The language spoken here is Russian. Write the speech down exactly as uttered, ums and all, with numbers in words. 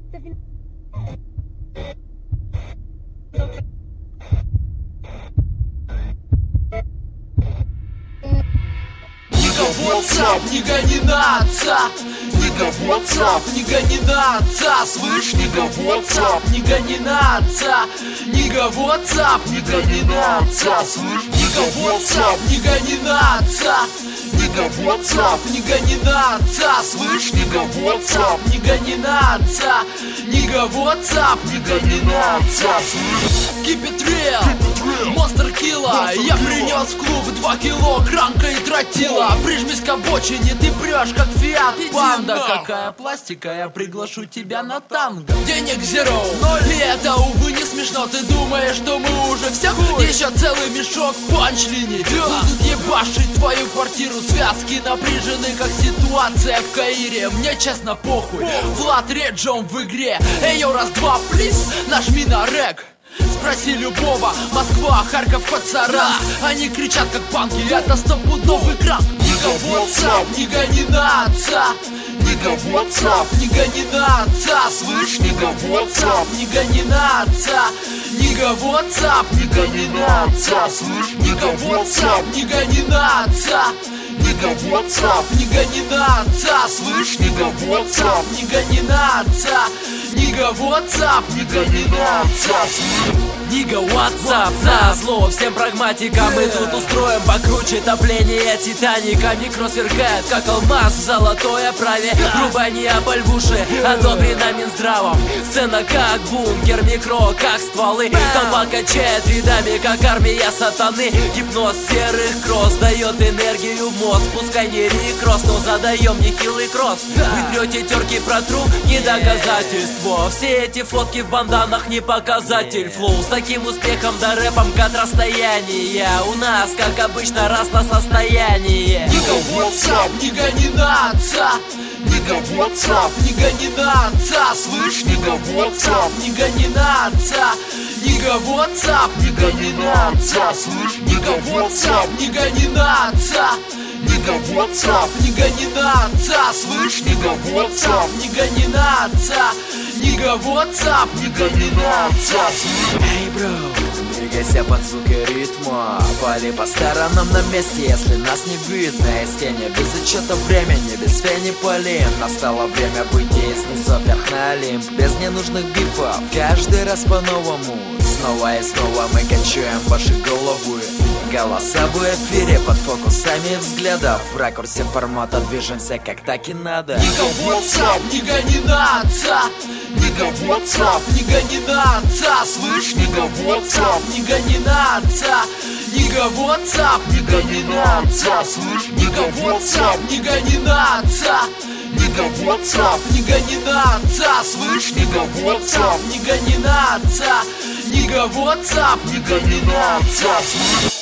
WhatsApp, не гони на отца. Нига WhatsApp, не гони на отца. Слышь, Нига WhatsApp, не гони на отца. Нига WhatsApp, не гони на отца. Слышь, Нига WhatsApp, не гони на отца. Нига WhatsApp, не гони на отца. Слышь, Нига WhatsApp, не гони на отца. Нига WhatsApp, не гони на отца. Keep it real, Monster Killa. Я принес в клуб два кило кранка и тротила. Прижмись к обочине, ты прешь как Фиат Панда. Какая пластика, я приглашу тебя на танго. Денег zero, и это, увы, не смешно. Ты думаешь, что мы уже всех? Еще целый мешок панчлини. Будут ебашить твою квартиру. Связки напряжены, как ситуация в Каире. Мне честно похуй, Влад Реджон в игре. Эй, йо, раз-два, плиз, нажми на рэк. Спроси любого, Москва, Харьков, Коцара. Они кричат как панки, это стопудовый крак. Нига WhatsApp, не гони на отца. Нига WhatsApp, не гони на отца. Слышь, Нига WhatsApp, не гони на отца. Нига WhatsApp, не гони на отца. Слышь, Нига WhatsApp, не гони на отца. Нига WhatsApp, не гони на отца. Слышь, Нига WhatsApp, не гони на отца. Нига WhatsApp, не гони на отца. Нига WhatsApp, на зло всем прагматикам. Мы тут устроим покруче топление Титаника. Микро сверкает, как алмаз в золотой оправе. Грубо Неаполь в уши, одобрена Минздравом. Сцена как бункер, микро как стволы. Толпа качает рядами, как армия сатаны. Гипноз серых кросс дает энергию в мозг. Пускай не рекросс, но задаем нехилый кросс. Вы трете терки про тру, не доказательство. Все эти фотки в банданах не показатель. Флоу с таким успехом до рэпом от расстояния. У нас, как обычно, раз на состояние. Нига WhatsApp, не гони на отца. Нига WhatsApp, не гони на отца. Слышь, Нига WhatsApp, не гони на отца. Нига WhatsApp, не гони на отца. Слышь, Нига WhatsApp, не гони на отца. Нига WhatsApp, не гони на отца. Слышь, Нига WhatsApp, не гони на отца. Нига WhatsApp, не гони на отца. Эй, бро, двигайся под звуки ритма. Пали по сторонам на месте, если нас не видно. Из тени, без учета времени, без фени полин. Настало время выйти из низов вверх на Олимп. Без ненужных бифов, каждый раз по-новому. Снова и снова мы качаем ваши головы. Голоса в эфире под фокусами взглядов. В ракурсе формата движемся как так и надо. Нига WhatsApp, не гони на отца. Нига WhatsApp, не гони на отца. Слышь, Нига WhatsApp, не гони на отца. Нига WhatsApp, не гони на отца. Слышь, Нига WhatsApp, не гони на отца. Нига WhatsApp, не гони на отца. Слышь, Нига WhatsApp, не гони на отца. Нига WhatsApp, не гони на отца.